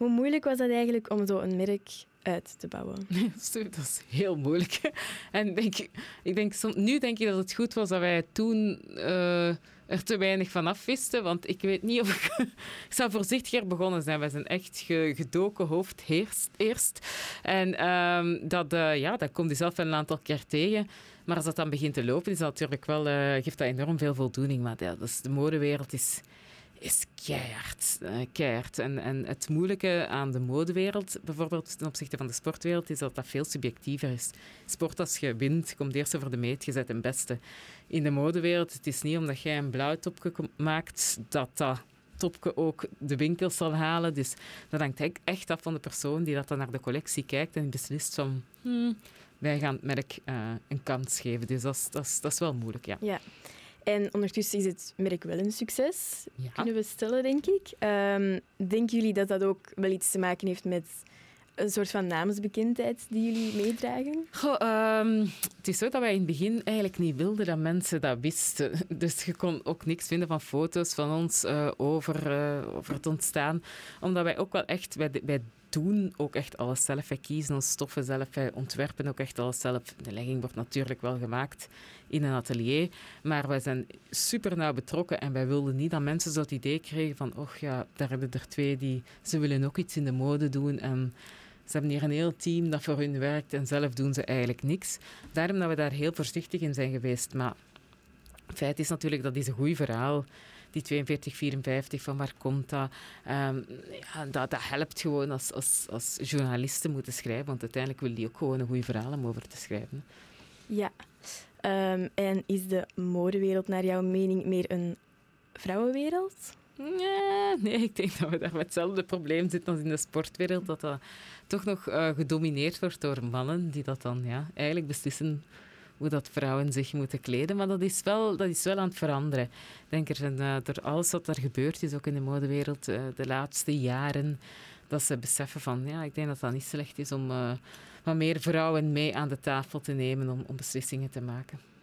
Hoe moeilijk was dat eigenlijk om zo een merk uit te bouwen? Dat is heel moeilijk. En nu denk ik dat het goed was dat wij toen er te weinig van af wisten. Want ik weet niet of ik zou voorzichtiger begonnen zijn. Wij zijn echt gedoken hoofd eerst. En dat komt je zelf wel een aantal keer tegen. Maar als dat dan begint te lopen, is dat natuurlijk wel, geeft dat enorm veel voldoening. Maar ja, dus de modewereld is keihard. En het moeilijke aan de modewereld, bijvoorbeeld ten opzichte van de sportwereld, is dat veel subjectiever is. Sport, als je wint, komt eerst over de meet, je bent de beste. In de modewereld, het is niet omdat jij een blauw topje maakt, dat topje ook de winkels zal halen. Dus dat hangt echt af van de persoon die dat dan naar de collectie kijkt en beslist van, wij gaan het merk een kans geven. Dus dat is wel moeilijk, ja. Ja. En ondertussen is het merk wel een succes, kunnen we stellen, denk ik. Denken jullie dat dat ook wel iets te maken heeft met een soort van naamsbekendheid die jullie meedragen? Het is zo dat wij in het begin eigenlijk niet wilden dat mensen dat wisten. Dus je kon ook niks vinden van foto's van ons over het ontstaan. Omdat wij ook wel echt... Wij doen ook echt alles zelf. Wij kiezen ons stoffen zelf. Wij ontwerpen ook echt alles zelf. De legging wordt natuurlijk wel gemaakt in een atelier. Maar wij zijn super nauw betrokken. En wij wilden niet dat mensen zo het idee kregen van daar hebben er 2 ze willen ook iets in de mode doen. En ze hebben hier een heel team dat voor hun werkt. En zelf doen ze eigenlijk niks. Daarom dat we daar heel voorzichtig in zijn geweest. Maar het feit is natuurlijk, dat is een goed verhaal. Die 4254, van waar komt dat? Dat helpt gewoon als journalisten moeten schrijven, want uiteindelijk wil die ook gewoon een goed verhaal om over te schrijven. Ja. En is de modewereld naar jouw mening meer een vrouwenwereld? Nee, ik denk dat we daar met hetzelfde probleem zitten als in de sportwereld, dat toch nog gedomineerd wordt door mannen die dat dan eigenlijk beslissen hoe dat vrouwen zich moeten kleden. Maar dat is wel aan het veranderen. Ik denk door alles wat er gebeurd is, ook in de modewereld, de laatste jaren, dat ze beseffen van, ik denk dat dat niet slecht is om wat meer vrouwen mee aan de tafel te nemen om beslissingen te maken.